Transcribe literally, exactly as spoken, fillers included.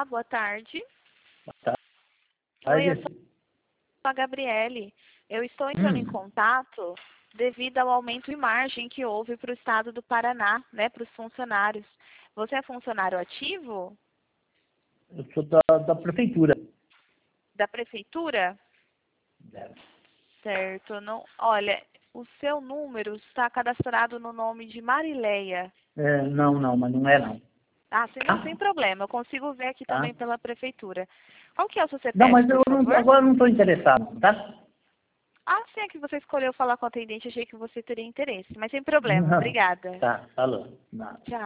Olá, boa tarde. Tá. Oi, eu sou a Gabriele. Eu estou entrando Hum. em contato devido ao aumento de margem que houve para o estado do Paraná, né, para os funcionários. Você é funcionário ativo Eu sou da, da prefeitura. da prefeitura? Certo. Não, olha, o seu número está cadastrado no nome de Marileia. É, não, não, mas não é não. Ah, sim, não, Tá? sem problema. Eu consigo ver aqui Tá? também pela prefeitura. Qual que é o seu Não, C P F, mas por eu não, favor? agora eu não estou interessado, tá? Ah, sim, é que você escolheu falar com o atendente. Achei que você teria interesse. Mas sem problema. Não. Obrigada. Tá, falou. Não. Tchau.